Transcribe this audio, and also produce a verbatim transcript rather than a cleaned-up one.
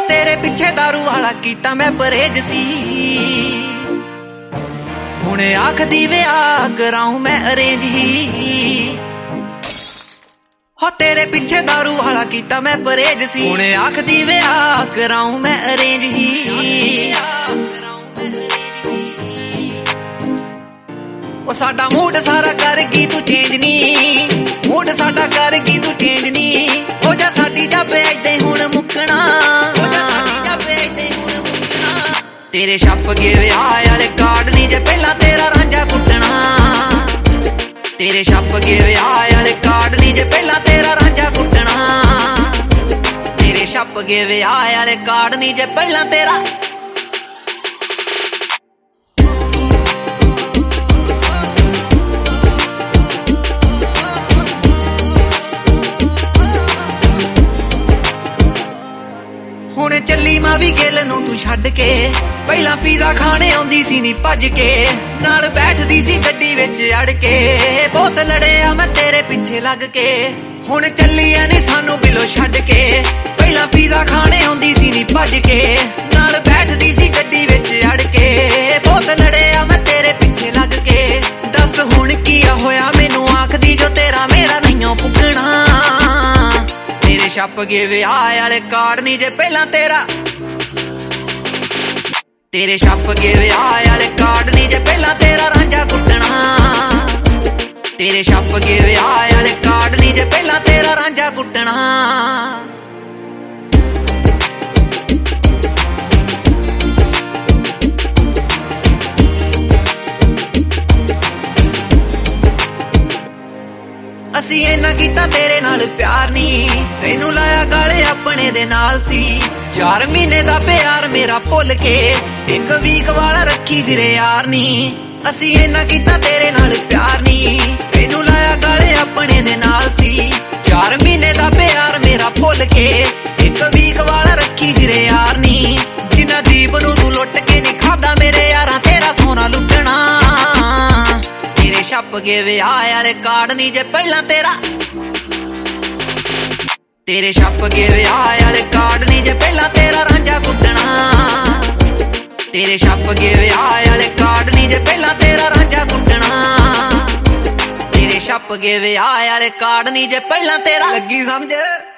तेरे पिछे दारू वाला कीता मैं परहेज सी, हुणे आखदी विआह कराऊं मैं अरेंज ही। हो तेरे पिछे दारू वाला कीता मैं परहेज सी, हुणे आखदी विआह कराऊं मैं अरेंज ही। ओ साडा मूड सारा करगी तू चेंज नी, मूड साडा करगी तू चेंज नी। हो जा साडी जाबे ऐदे हुण मुकना, हो जा साडी जाबे ऐदे हुण मुकना। तेरे छप गए विआह वाले कार्ड नी जे पहला तेरा रांझा कुटना, तेरे छप गए विआह वाले कार्ड नी जे पहला तेरा रांझा कुटना, तेरे छप गए विआह वाले कार्ड नी जे पहला तेरा। हुण चली मां भी गिल नूं तू छड्ड के, पहला पीजा खाने आउंदी सी नी भज के, नाल बैठदी सी गड्डी विच अड़ के, बहुत लड़े आ मैं तेरे पिछे लग के। हुण चलिया नी सानू बिलो छड्ड के, पहला पीजा खाने आउंदी सी नी भज के, नाल बैठदी सी गड्डी विच अड़ के, बहुत लड़े आ मैं तेरे पिछे लग के। दस हुण की होया मैनू आखदी जो तेरा मेरा नहीं पुगना, तेरे छप गए विआह वाले कार्ड नी जे पहला तेरा, तेरे छप गए विआह वाले कार्ड नी जे पहला तेरा रांझा कुटना, तेरे छप गए विआह वाले कार्ड नी जे पहला तेरा रांझा कुटना। असी इन्ना कीता तेरे नाल प्यार नी, तैनू लाया गाले अपने दे नाल सी। चार महीने दा प्यार मेरा भुल के, एक वीक वाला रखी फिरे यार नी। असी इन्ना कीता तेरे नाल प्यार नी, तैनू लाया गाले अपने दे नाल सी। चार महीने दा प्यार मेरा भुल के, एक वीक वाला रखी फिरे यार नी। जिन्ना दीप नू तू लुट के नी खादा मेरे यारां तेरा सोना लुटना, तेरे छप गए विआह वाले कार्ड नी जे पहला तेरा, तेरे छप गए विआह वाले कार्ड नी जे पहला तेरा रांझा कुटना, तेरे छप गए विआह वाले कार्ड नी जे पहला तेरा रांझा कुटना, तेरे छप गए विआह वाले कार्ड नी जे पहला तेरा। लगी समझ।